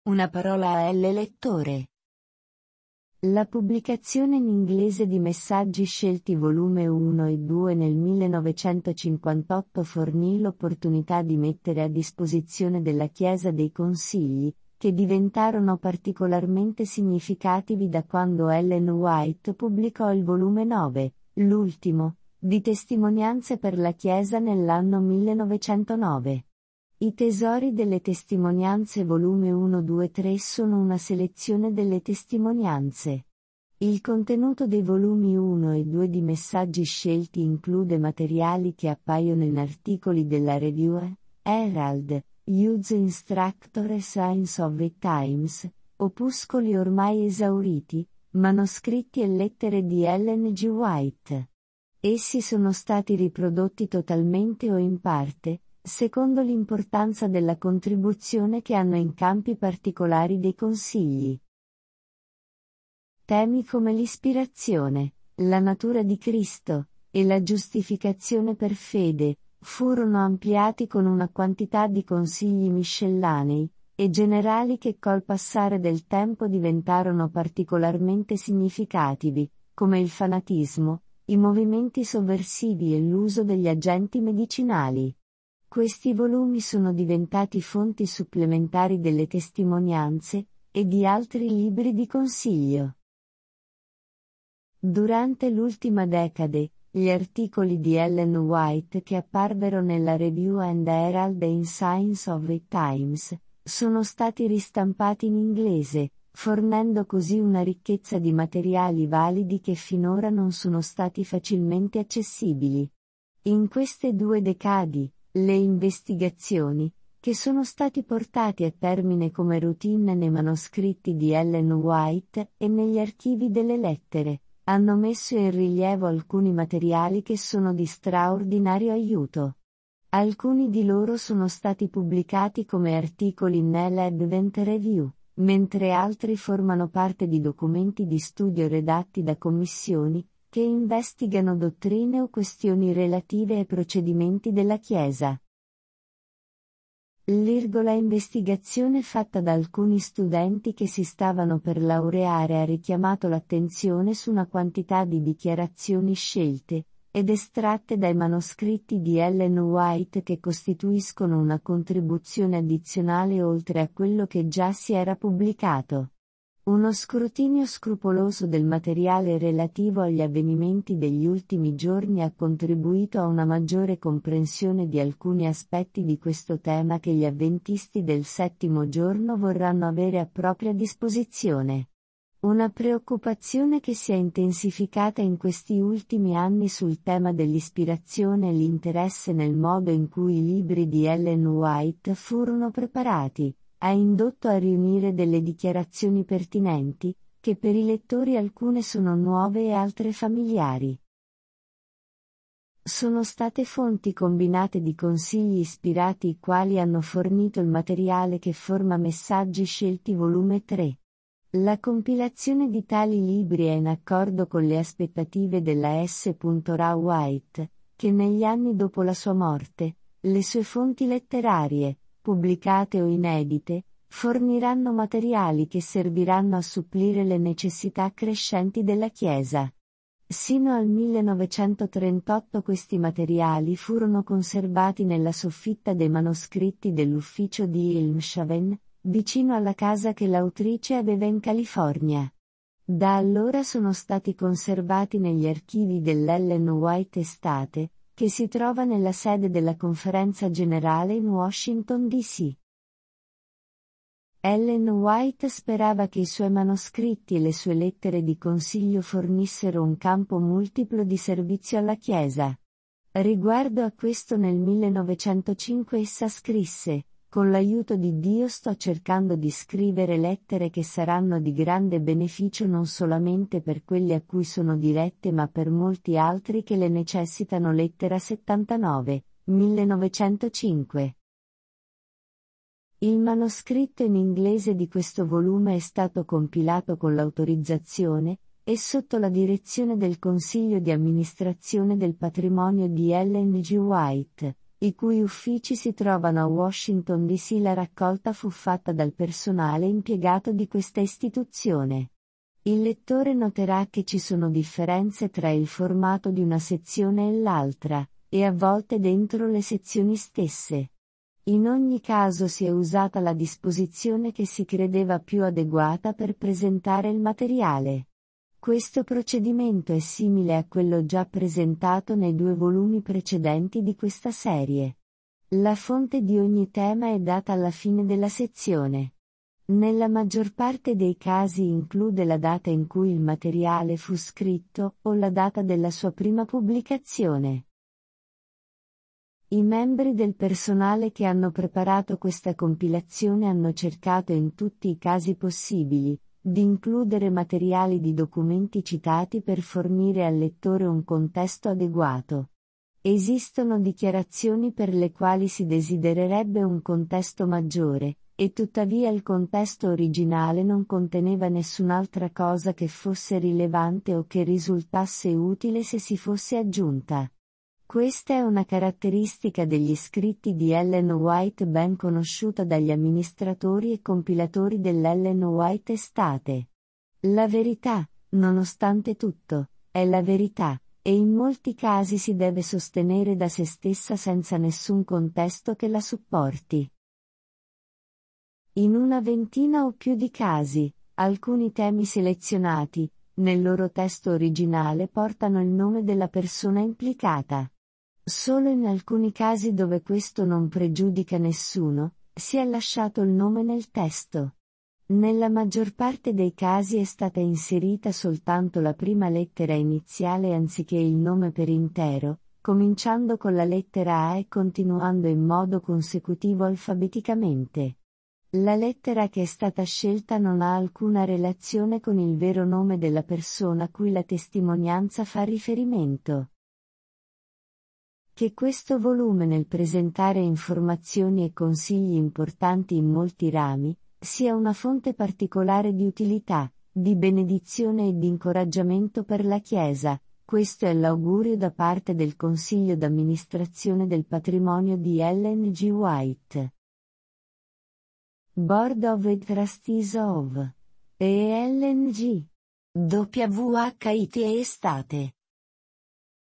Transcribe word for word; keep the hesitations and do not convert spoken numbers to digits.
Una parola a L lettore. La pubblicazione in inglese di Messaggi Scelti volume uno e due nel millenovecentocinquantotto fornì l'opportunità di mettere a disposizione della Chiesa dei consigli, che diventarono particolarmente significativi da quando Ellen White pubblicò il volume nove, l'ultimo, di Testimonianze per la Chiesa nell'anno millenovecentonove. I tesori delle testimonianze volume uno, due, tre sono una selezione delle testimonianze. Il contenuto dei volumi uno e due di Messaggi Scelti include materiali che appaiono in articoli della Review, Herald, Youth Instructor e Science of the Times, opuscoli ormai esauriti, manoscritti e lettere di Ellen G. White. Essi sono stati riprodotti totalmente o in parte, secondo l'importanza della contribuzione che hanno in campi particolari dei consigli. Temi come l'ispirazione, la natura di Cristo, e la giustificazione per fede, furono ampliati con una quantità di consigli miscellanei, e generali che col passare del tempo diventarono particolarmente significativi, come il fanatismo, i movimenti sovversivi e l'uso degli agenti medicinali. Questi volumi sono diventati fonti supplementari delle testimonianze, e di altri libri di consiglio. Durante l'ultima decade, gli articoli di Ellen White che apparvero nella Review and Herald e in Science of the Times, sono stati ristampati in inglese, fornendo così una ricchezza di materiali validi che finora non sono stati facilmente accessibili. In queste due decadi, le investigazioni, che sono stati portati a termine come routine nei manoscritti di Ellen White e negli archivi delle lettere, hanno messo in rilievo alcuni materiali che sono di straordinario aiuto. Alcuni di loro sono stati pubblicati come articoli nell'Advent Review, mentre altri formano parte di documenti di studio redatti da commissioni, che investigano dottrine o questioni relative ai procedimenti della Chiesa. L'irgola investigazione fatta da alcuni studenti che si stavano per laureare ha richiamato l'attenzione su una quantità di dichiarazioni scelte, ed estratte dai manoscritti di Ellen White che costituiscono una contribuzione addizionale oltre a quello che già si era pubblicato. Uno scrutinio scrupoloso del materiale relativo agli avvenimenti degli ultimi giorni ha contribuito a una maggiore comprensione di alcuni aspetti di questo tema che gli avventisti del settimo giorno vorranno avere a propria disposizione. Una preoccupazione che si è intensificata in questi ultimi anni sul tema dell'ispirazione e l'interesse nel modo in cui i libri di Ellen White furono preparati, ha indotto a riunire delle dichiarazioni pertinenti, che per i lettori alcune sono nuove e altre familiari. Sono state fonti combinate di consigli ispirati i quali hanno fornito il materiale che forma Messaggi Scelti volume tre. La compilazione di tali libri è in accordo con le aspettative della S. R. White, che negli anni dopo la sua morte, le sue fonti letterarie, pubblicate o inedite, forniranno materiali che serviranno a supplire le necessità crescenti della Chiesa. Sino al millenovecentotrentotto questi materiali furono conservati nella soffitta dei manoscritti dell'ufficio di Ilmshaven, vicino alla casa che l'autrice aveva in California. Da allora sono stati conservati negli archivi dell'Ellen White Estate, che si trova nella sede della Conferenza Generale in Washington D C Ellen White sperava che i suoi manoscritti e le sue lettere di consiglio fornissero un campo multiplo di servizio alla Chiesa. Riguardo a questo nel millenovecentocinque essa scrisse: "Con l'aiuto di Dio sto cercando di scrivere lettere che saranno di grande beneficio non solamente per quelli a cui sono dirette ma per molti altri che le necessitano." Lettera settantanove, millenovecentocinque. Il manoscritto in inglese di questo volume è stato compilato con l'autorizzazione, e sotto la direzione del Consiglio di amministrazione del patrimonio di Ellen G. White, i cui uffici si trovano a Washington D C. La raccolta fu fatta dal personale impiegato di questa istituzione. Il lettore noterà che ci sono differenze tra il formato di una sezione e l'altra, e a volte dentro le sezioni stesse. In ogni caso si è usata la disposizione che si credeva più adeguata per presentare il materiale. Questo procedimento è simile a quello già presentato nei due volumi precedenti di questa serie. La fonte di ogni tema è data alla fine della sezione. Nella maggior parte dei casi include la data in cui il materiale fu scritto, o la data della sua prima pubblicazione. I membri del personale che hanno preparato questa compilazione hanno cercato in tutti i casi possibili, di includere materiali di documenti citati per fornire al lettore un contesto adeguato. Esistono dichiarazioni per le quali si desidererebbe un contesto maggiore, e tuttavia il contesto originale non conteneva nessun'altra cosa che fosse rilevante o che risultasse utile se si fosse aggiunta. Questa è una caratteristica degli scritti di Ellen White ben conosciuta dagli amministratori e compilatori dell'Ellen White Estate. La verità, nonostante tutto, è la verità, e in molti casi si deve sostenere da se stessa senza nessun contesto che la supporti. In una ventina o più di casi, alcuni temi selezionati, nel loro testo originale portano il nome della persona implicata. Solo in alcuni casi dove questo non pregiudica nessuno, si è lasciato il nome nel testo. Nella maggior parte dei casi è stata inserita soltanto la prima lettera iniziale anziché il nome per intero, cominciando con la lettera A e continuando in modo consecutivo alfabeticamente. La lettera che è stata scelta non ha alcuna relazione con il vero nome della persona a cui la testimonianza fa riferimento. Che questo volume nel presentare informazioni e consigli importanti in molti rami, sia una fonte particolare di utilità, di benedizione e di incoraggiamento per la Chiesa, questo è l'augurio da parte del Consiglio d'amministrazione del patrimonio di Ellen G. White. Board of Trustees of E. Ellen G. W H I T Estate